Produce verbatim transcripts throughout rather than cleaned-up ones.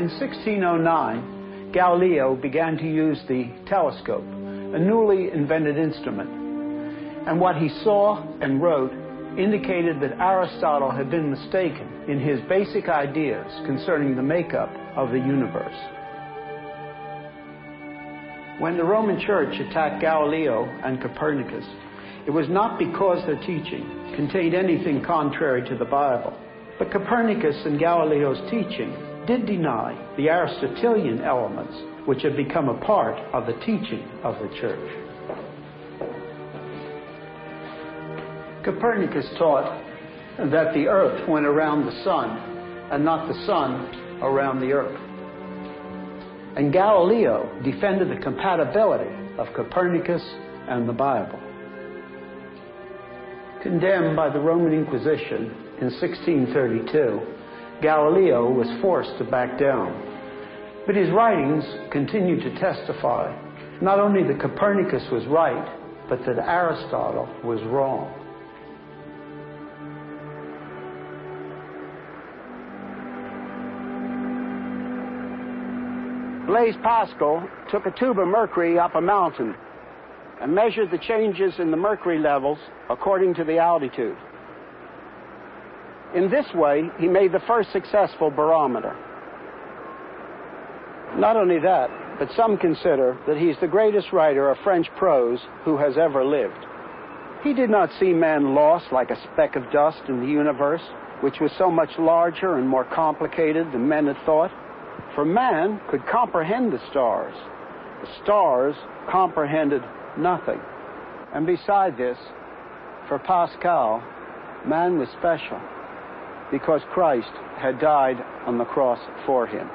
In sixteen oh nine, Galileo began to use the telescope, a newly invented instrument. And what he saw and wrote indicated that Aristotle had been mistaken in his basic ideas concerning the makeup of the universe. When the Roman Church attacked Galileo and Copernicus, it was not because their teaching contained anything contrary to the Bible, but Copernicus and Galileo's teaching did deny the Aristotelian elements which had become a part of the teaching of the Church. Copernicus taught that the Earth went around the Sun and not the Sun around the Earth. And Galileo defended the compatibility of Copernicus and the Bible. Condemned by the Roman Inquisition in sixteen thirty-two, Galileo was forced to back down. But his writings continued to testify not only that Copernicus was right, but that Aristotle was wrong. Blaise Pascal took a tube of mercury up a mountain and measured the changes in the mercury levels according to the altitude. In this way, he made the first successful barometer. Not only that, but some consider that he's the greatest writer of French prose who has ever lived. He did not see man lost like a speck of dust in the universe, which was so much larger and more complicated than men had thought. For man could comprehend the stars. The stars comprehended nothing. And beside this, for Pascal, man was special because Christ had died on the cross for him.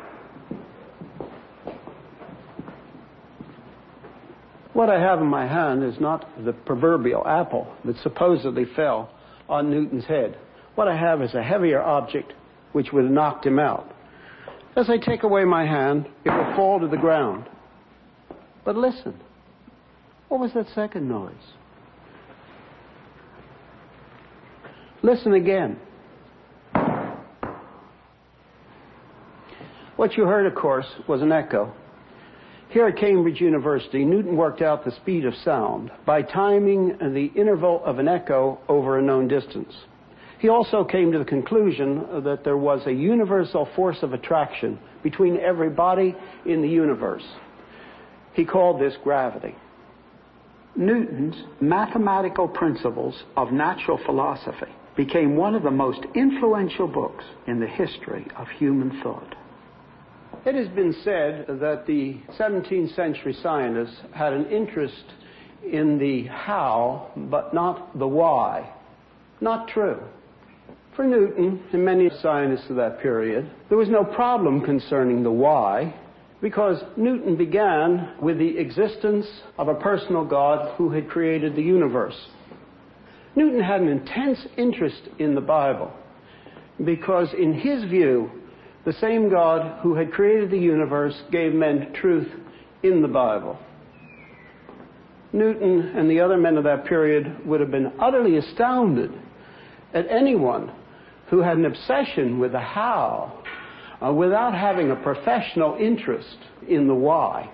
What I have in my hand is not the proverbial apple that supposedly fell on Newton's head. What I have is a heavier object which would have knocked him out. As I take away my hand, it will fall to the ground. But listen, what was that second noise? Listen again. What you heard, of course, was an echo. Here at Cambridge University, Newton worked out the speed of sound by timing the interval of an echo over a known distance. He also came to the conclusion that there was a universal force of attraction between every body in the universe. He called this gravity. Newton's Mathematical Principles of Natural Philosophy became one of the most influential books in the history of human thought. It has been said that the seventeenth century scientists had an interest in the how, but not the why. Not true. For Newton and many scientists of that period, there was no problem concerning the why, because Newton began with the existence of a personal God who had created the universe. Newton had an intense interest in the Bible, because in his view, the same God who had created the universe gave men truth in the Bible. Newton and the other men of that period would have been utterly astounded at anyone who had an obsession with the how uh, without having a professional interest in the why.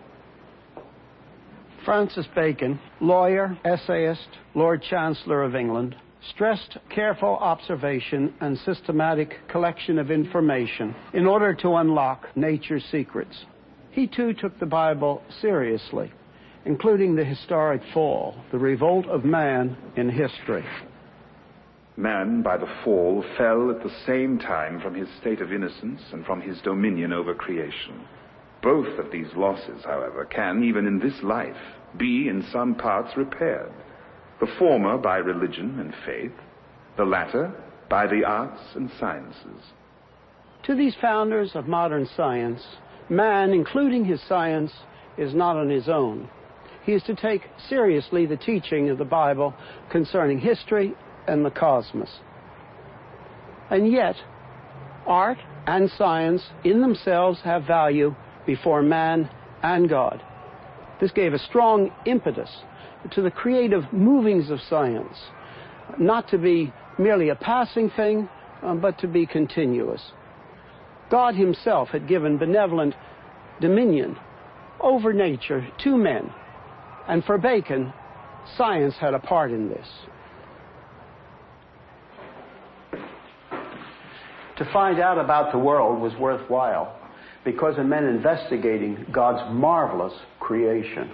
Francis Bacon, lawyer, essayist, Lord Chancellor of England, stressed careful observation and systematic collection of information in order to unlock nature's secrets. He too took the Bible seriously, including the historic fall, the revolt of man in history. Man, by the fall, fell at the same time from his state of innocence and from his dominion over creation. Both of these losses, however, can, even in this life, be in some parts repaired. The former by religion and faith, the latter by the arts and sciences. To these founders of modern science, man, including his science, is not on his own. He is to take seriously the teaching of the Bible concerning history and the cosmos. And yet, art and science in themselves have value before man and God. This gave a strong impetus to the creative movings of science, not to be merely a passing thing, um, but to be continuous. God himself had given benevolent dominion over nature to men. And for Bacon, science had a part in this. To find out about the world was worthwhile because of men investigating God's marvelous creation.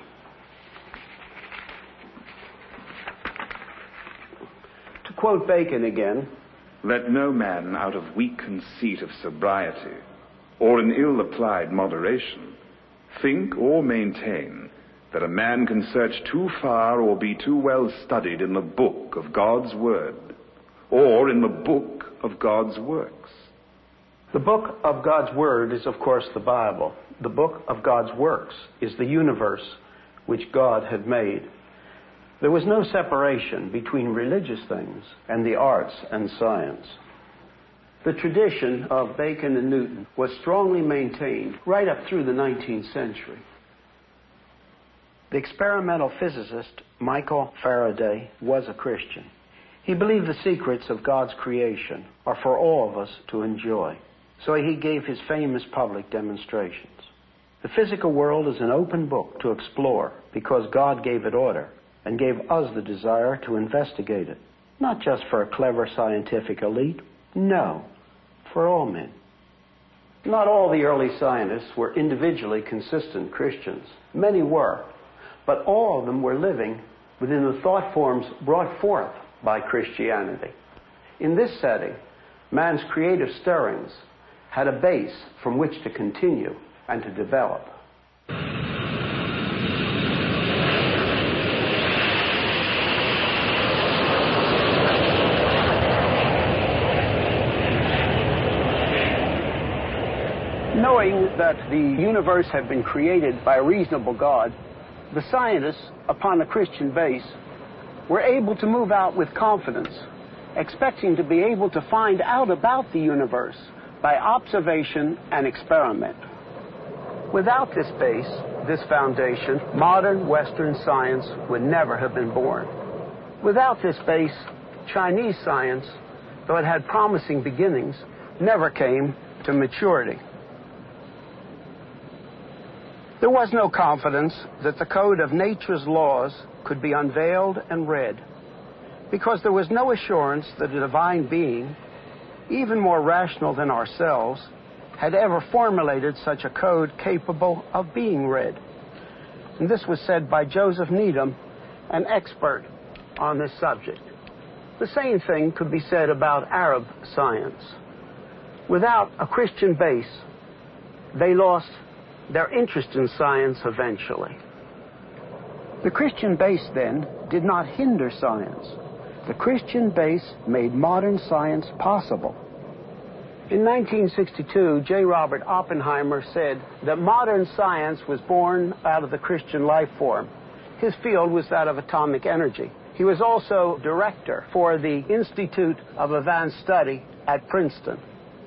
To quote Bacon again, "Let no man out of weak conceit of sobriety, or in ill-applied moderation, think or maintain that a man can search too far or be too well studied in the book of God's Word, or in the book of God's works." The book of God's Word is, of course, the Bible. The book of God's works is the universe which God had made. There was no separation between religious things and the arts and science. The tradition of Bacon and Newton was strongly maintained right up through the nineteenth century. The experimental physicist Michael Faraday was a Christian. He believed the secrets of God's creation are for all of us to enjoy. So he gave his famous public demonstrations. The physical world is an open book to explore because God gave it order and gave us the desire to investigate it. Not just for a clever scientific elite, no, for all men. Not all the early scientists were individually consistent Christians. Many were, but all of them were living within the thought forms brought forth by Christianity. In this setting, man's creative stirrings had a base from which to continue and to develop. Knowing that the universe had been created by a reasonable God, the scientists, upon a Christian base, were able to move out with confidence, expecting to be able to find out about the universe by observation and experiment. Without this base, this foundation, modern Western science would never have been born. Without this base, Chinese science, though it had promising beginnings, never came to maturity. There was no confidence that the code of nature's laws could be unveiled and read, because there was no assurance that a divine being, even more rational than ourselves, had ever formulated such a code capable of being read. And this was said by Joseph Needham, an expert on this subject. The same thing could be said about Arab science. Without a Christian base, they lost their interest in science eventually. The Christian base, then, did not hinder science. The Christian base made modern science possible. In nineteen sixty-two, J. Robert Oppenheimer said that modern science was born out of the Christian life form. His field was that of atomic energy. He was also director for the Institute of Advanced Study at Princeton.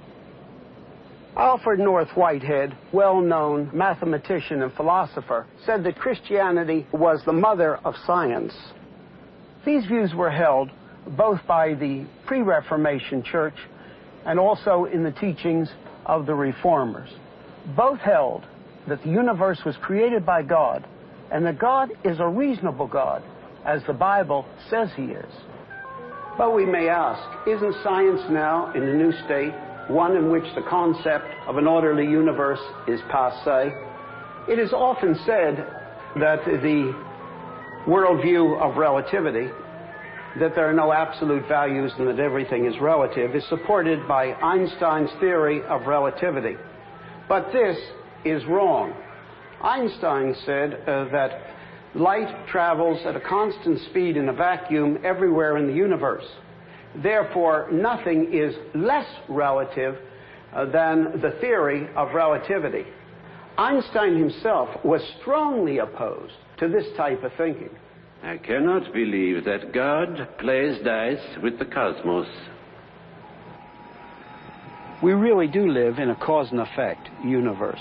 Alfred North Whitehead, well-known mathematician and philosopher, said that Christianity was the mother of science. These views were held both by the pre-Reformation church and also in the teachings of the Reformers. Both held that the universe was created by God and that God is a reasonable God, as the Bible says he is. But we may ask, isn't science now in a new state, one in which the concept of an orderly universe is passé? It is often said that the worldview of relativity, that there are no absolute values and that everything is relative, is supported by Einstein's theory of relativity. But this is wrong. Einstein said uh, that light travels at a constant speed in a vacuum everywhere in the universe. Therefore, nothing is less relative uh, than the theory of relativity. Einstein himself was strongly opposed to this type of thinking. I cannot believe that God plays dice with the cosmos. We really do live in a cause and effect universe.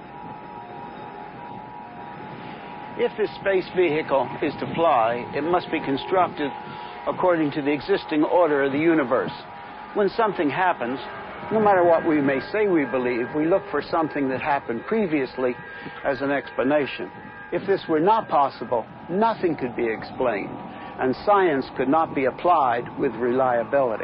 If this space vehicle is to fly, it must be constructed according to the existing order of the universe. When something happens, No matter what we may say we believe, we look for something that happened previously as an explanation. If this were not possible, nothing could be explained, and science could not be applied with reliability.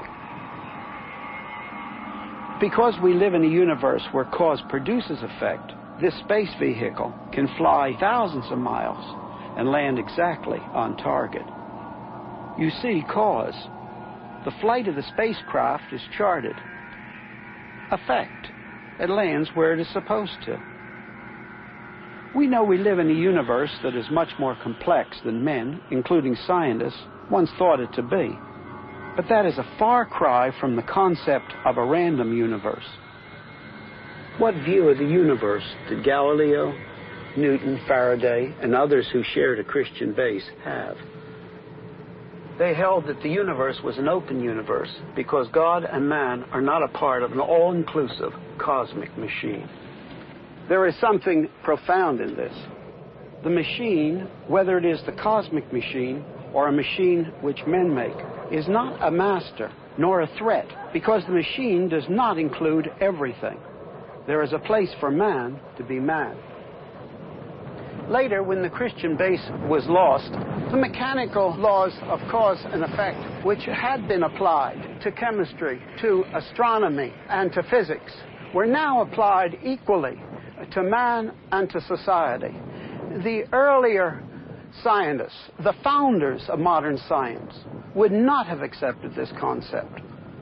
Because we live in a universe where cause produces effect, this space vehicle can fly thousands of miles and land exactly on target. You see cause. The flight of the spacecraft is charted. Effect. It lands where it is supposed to. We know we live in a universe that is much more complex than men, including scientists, once thought it to be. But that is a far cry from the concept of a random universe. What view of the universe did Galileo, Newton, Faraday, and others who shared a Christian base have? They held that the universe was an open universe because God and man are not a part of an all-inclusive cosmic machine. There is something profound in this. The machine, whether it is the cosmic machine or a machine which men make, is not a master nor a threat because the machine does not include everything. There is a place for man to be man. Later, when the Christian base was lost, the mechanical laws of cause and effect, which had been applied to chemistry, to astronomy, and to physics, were now applied equally to man and to society. The earlier scientists, the founders of modern science, would not have accepted this concept.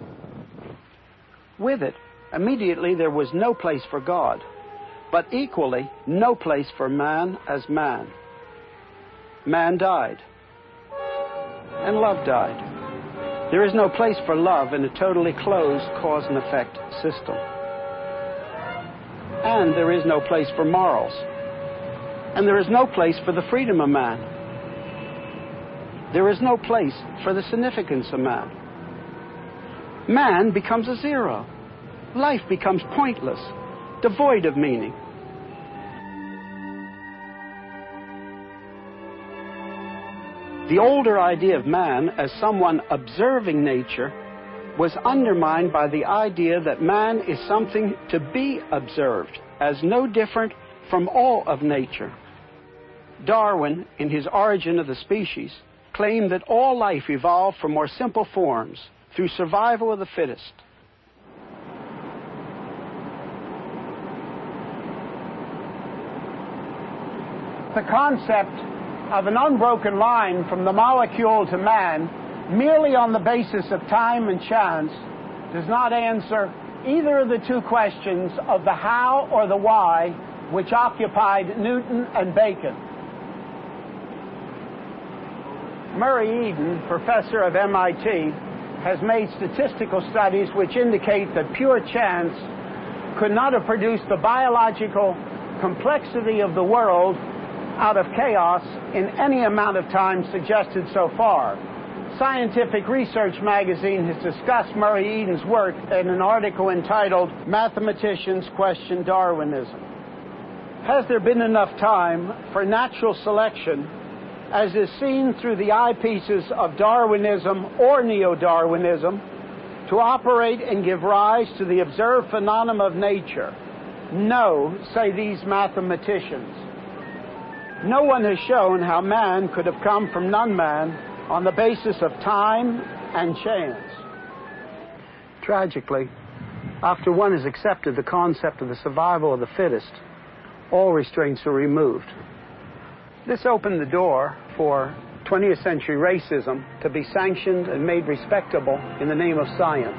With it, immediately there was no place for God, but equally no place for man as man. Man died, and love died. There is no place for love in a totally closed cause and effect system. And there is no place for morals. And there is no place for the freedom of man. There is no place for the significance of man. Man becomes a zero. Life becomes pointless, devoid of meaning. The older idea of man as someone observing nature was undermined by the idea that man is something to be observed, as no different from all of nature. Darwin, in his Origin of the Species, claimed that all life evolved from more simple forms through survival of the fittest. The concept of an unbroken line from the molecule to man, merely on the basis of time and chance, does not answer either of the two questions of the how or the why which occupied Newton and Bacon. Murray Eden, professor of M I T, has made statistical studies which indicate that pure chance could not have produced the biological complexity of the world out of chaos in any amount of time suggested so far. Scientific Research magazine has discussed Murray Eden's work in an article entitled Mathematicians Question Darwinism. Has there been enough time for natural selection, as is seen through the eyepieces of Darwinism or neo-Darwinism, to operate and give rise to the observed phenomena of nature? No, say these mathematicians. No one has shown how man could have come from non-man on the basis of time and chance. Tragically, after one has accepted the concept of the survival of the fittest, all restraints are removed. This opened the door for twentieth century racism to be sanctioned and made respectable in the name of science.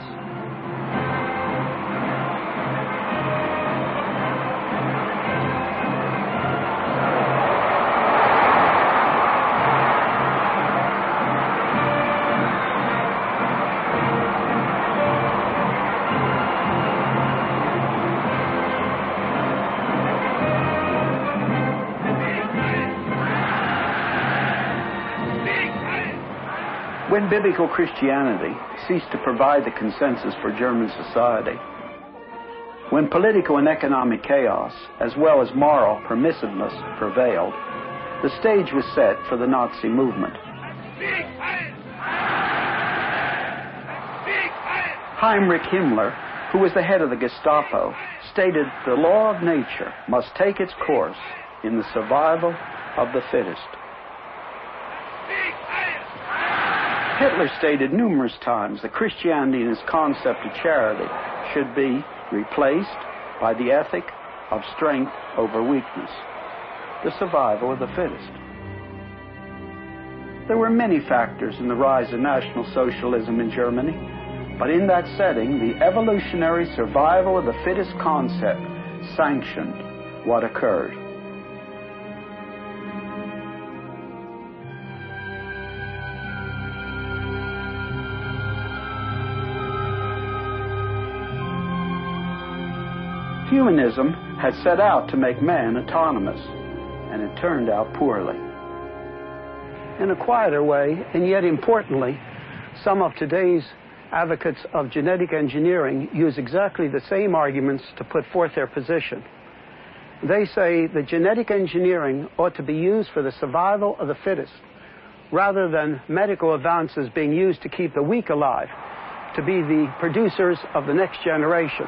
When biblical Christianity ceased to provide the consensus for German society, when political and economic chaos, as well as moral permissiveness, prevailed, the stage was set for the Nazi movement. Heinrich Himmler who was the head of the Gestapo, stated the law of nature must take its course in the survival of the fittest. Hitler stated numerous times that Christianity and its concept of charity should be replaced by the ethic of strength over weakness, the survival of the fittest. There were many factors in the rise of National Socialism in Germany, but in that setting, the evolutionary survival of the fittest concept sanctioned what occurred. Humanism had set out to make man autonomous, and it turned out poorly. In a quieter way, and yet importantly, some of today's advocates of genetic engineering use exactly the same arguments to put forth their position. They say that genetic engineering ought to be used for the survival of the fittest, rather than medical advances being used to keep the weak alive, to be the producers of the next generation.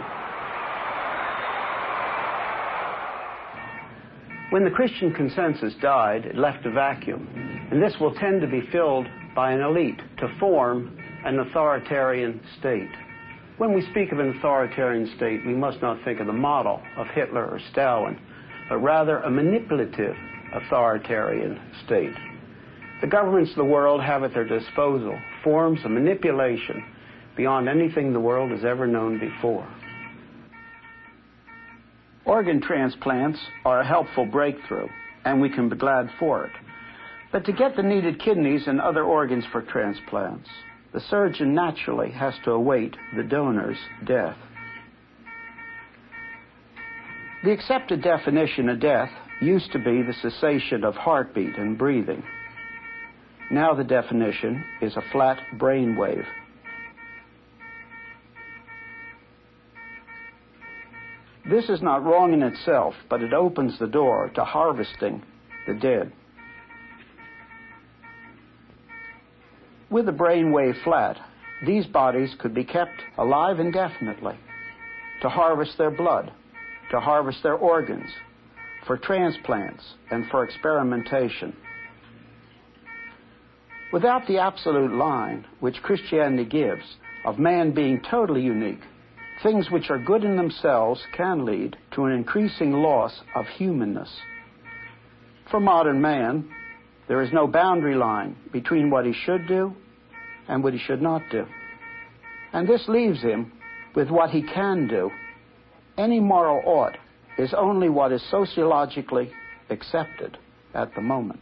When the Christian consensus died, it left a vacuum, and this will tend to be filled by an elite to form an authoritarian state. When we speak of an authoritarian state, we must not think of the model of Hitler or Stalin, but rather a manipulative authoritarian state. The governments of the world have at their disposal forms of manipulation beyond anything the world has ever known before. Organ transplants are a helpful breakthrough, and we can be glad for it. But to get the needed kidneys and other organs for transplants, the surgeon naturally has to await the donor's death. The accepted definition of death used to be the cessation of heartbeat and breathing. Now the definition is a flat brain wave. This is not wrong in itself, but it opens the door to harvesting the dead. With the brain wave flat, these bodies could be kept alive indefinitely, to harvest their blood, to harvest their organs, for transplants, and for experimentation. Without the absolute line which Christianity gives of man being totally unique, things which are good in themselves can lead to an increasing loss of humanness. For modern man, there is no boundary line between what he should do and what he should not do. And this leaves him with what he can do. Any moral ought is only what is sociologically accepted at the moment.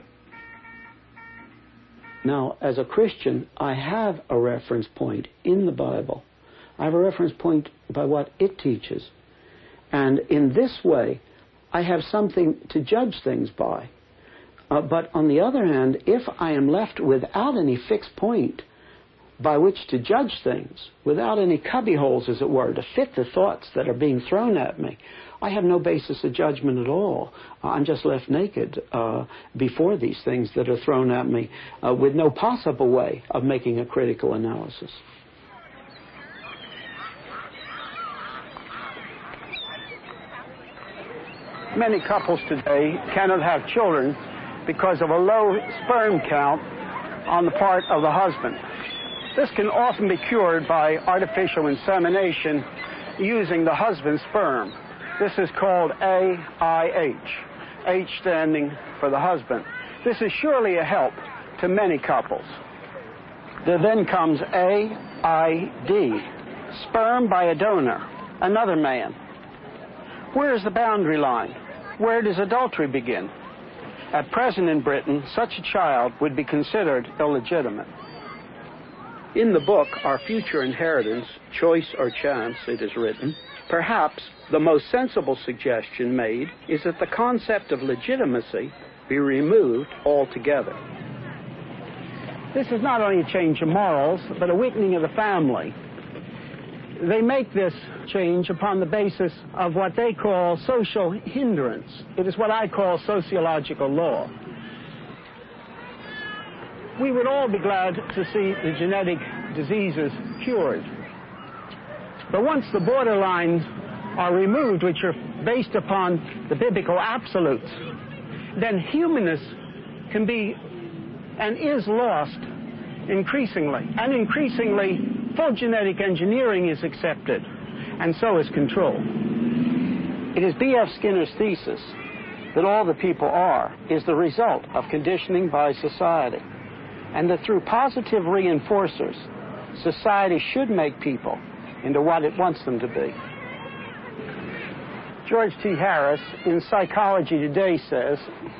Now, as a Christian, I have a reference point in the Bible. I have a reference point by what it teaches. And in this way, I have something to judge things by. Uh, but on the other hand, if I am left without any fixed point by which to judge things, without any cubbyholes, as it were, to fit the thoughts that are being thrown at me, I have no basis of judgment at all. Uh, I'm just left naked uh, before these things that are thrown at me uh, with no possible way of making a critical analysis. Many couples today cannot have children because of a low sperm count on the part of the husband. This can often be cured by artificial insemination using the husband's sperm. This is called A I H, H standing for the husband. This is surely a help to many couples. There then comes A I D, sperm by a donor, another man. Where is the boundary line? Where does adultery begin? At present in Britain, such a child would be considered illegitimate. In the book, Our Future Inheritance, Choice or Chance, it is written, perhaps the most sensible suggestion made is that the concept of legitimacy be removed altogether. This is not only a change of morals, but a weakening of the family. They make this change upon the basis of what they call social hindrance. It is what I call sociological law. We would all be glad to see the genetic diseases cured. But once the borderlines are removed, which are based upon the biblical absolutes, then humanness can be and is lost increasingly. And increasingly, full genetic engineering is accepted, and so is control. It is B F Skinner's thesis that all the people are is the result of conditioning by society, and that through positive reinforcers, society should make people into what it wants them to be. George T. Harris, in Psychology Today, says,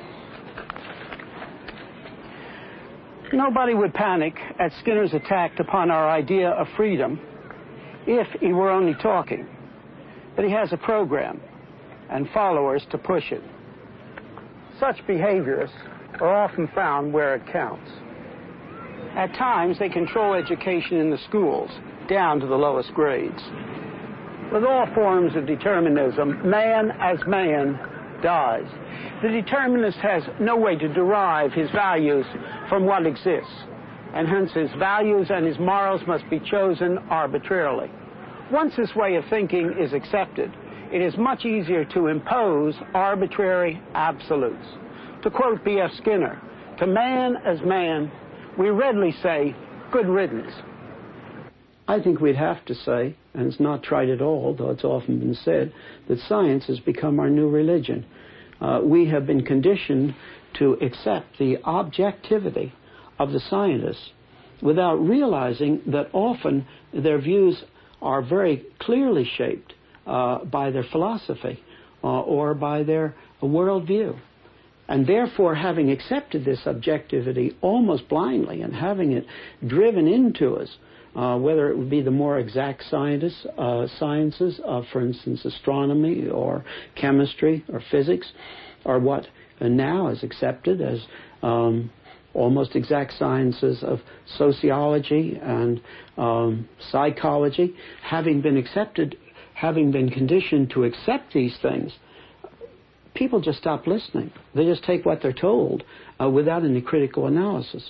nobody would panic at Skinner's attack upon our idea of freedom if he were only talking. But he has a program and followers to push it. Such behaviors are often found where it counts. At times, they control education in the schools, down to the lowest grades. With all forms of determinism, man as man dies. The determinist has no way to derive his values from what exists, and hence his values and his morals must be chosen arbitrarily. Once this way of thinking is accepted, it is much easier to impose arbitrary absolutes. To quote B F Skinner, to man as man, we readily say, good riddance. I think we'd have to say, and it's not tried at all, though it's often been said, that science has become our new religion. Uh, we have been conditioned to accept the objectivity of the scientists without realizing that often their views are very clearly shaped uh, by their philosophy uh, or by their worldview. And therefore, having accepted this objectivity almost blindly and having it driven into us, uh, whether it would be the more exact scientists, uh, sciences, uh, for instance, astronomy or chemistry or physics, or what now is accepted as um, almost exact sciences of sociology and um, psychology, having been accepted, having been conditioned to accept these things, people just stop listening. They just take what they're told uh, without any critical analysis.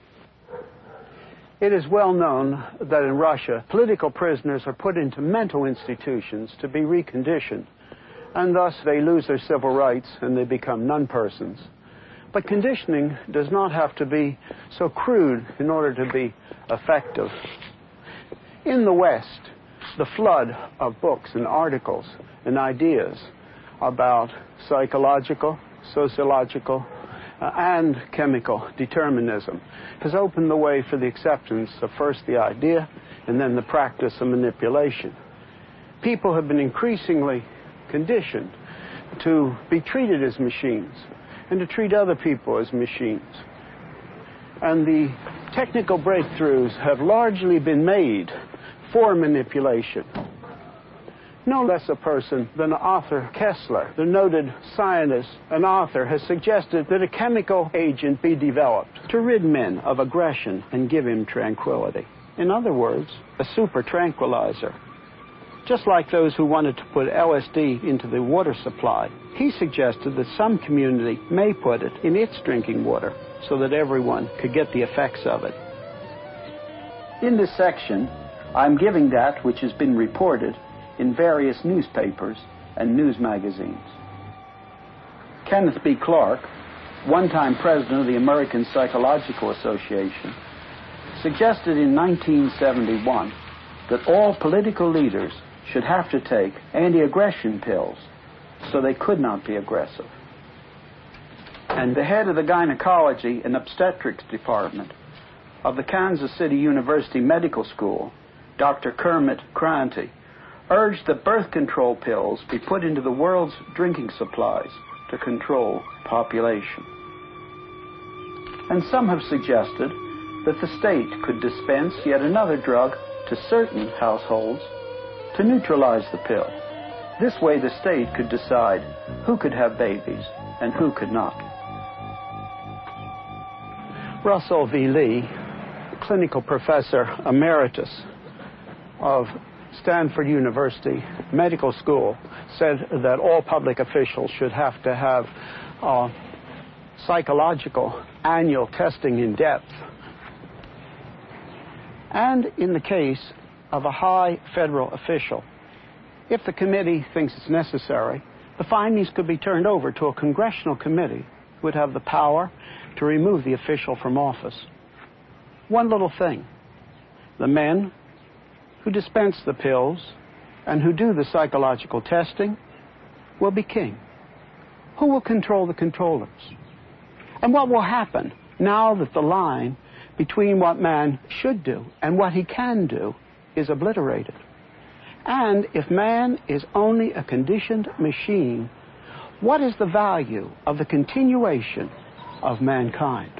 It is well known that in Russia, political prisoners are put into mental institutions to be reconditioned, and thus they lose their civil rights and they become non-persons. But conditioning does not have to be so crude in order to be effective. In the West, the flood of books and articles and ideas about psychological, sociological, uh, and chemical determinism has opened the way for the acceptance of first the idea and then the practice of manipulation. People have been increasingly conditioned to be treated as machines and to treat other people as machines. And the technical breakthroughs have largely been made for manipulation. No less a person than Arthur Koestler, the noted scientist and author, has suggested that a chemical agent be developed to rid men of aggression and give him tranquility. In other words, a super tranquilizer. Just like those who wanted to put L S D into the water supply, he suggested that some community may put it in its drinking water so that everyone could get the effects of it. In this section, I'm giving that which has been reported in various newspapers and news magazines. Kenneth B. Clark, one-time president of the American Psychological Association, suggested in nineteen seventy-one that all political leaders should have to take anti-aggression pills so they could not be aggressive. And the head of the gynecology and obstetrics department of the Kansas City University Medical School, Doctor Kermit Cranty, urged that birth control pills be put into the world's drinking supplies to control population. And some have suggested that the state could dispense yet another drug to certain households to neutralize the pill. This way the state could decide who could have babies and who could not. Russell V. Lee, clinical professor emeritus of Stanford University Medical School, said that all public officials should have to have uh, psychological annual testing in depth. And in the case of a high federal official. If the committee thinks it's necessary, the findings could be turned over to a congressional committee who would have the power to remove the official from office. One little thing. The men who dispense the pills and who do the psychological testing will be king. Who will control the controllers? And what will happen now that the line between what man should do and what he can do is obliterated? And if man is only a conditioned machine, what is the value of the continuation of mankind?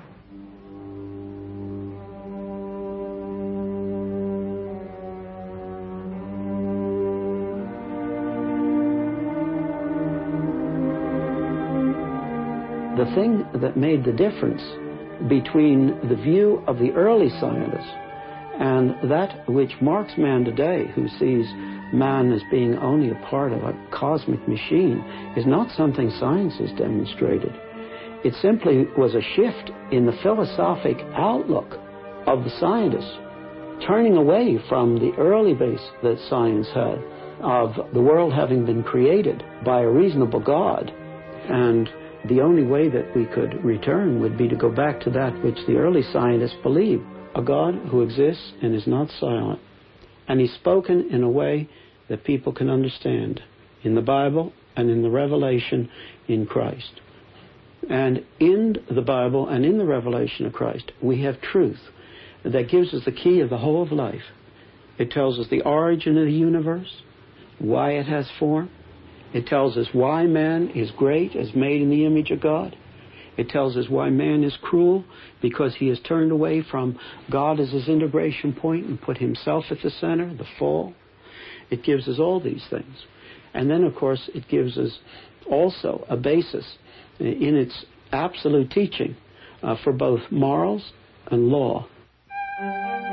The thing that made the difference between the view of the early scientists and that which marks man today, who sees man as being only a part of a cosmic machine, is not something science has demonstrated. It simply was a shift in the philosophic outlook of the scientists, turning away from the early base that science had of the world having been created by a reasonable God, and the only way that we could return would be to go back to that which the early scientists believed, a God who exists and is not silent. And he's spoken in a way that people can understand in the Bible and in the revelation in Christ. And in the Bible and in the revelation of Christ, we have truth that gives us the key of the whole of life. It tells us the origin of the universe, why it has form. It tells us why man is great, as made in the image of God. It tells us why man is cruel, because he has turned away from God as his integration point and put himself at the center, the fall. It gives us all these things. And then, of course, it gives us also a basis in its absolute teaching uh, for both morals and law.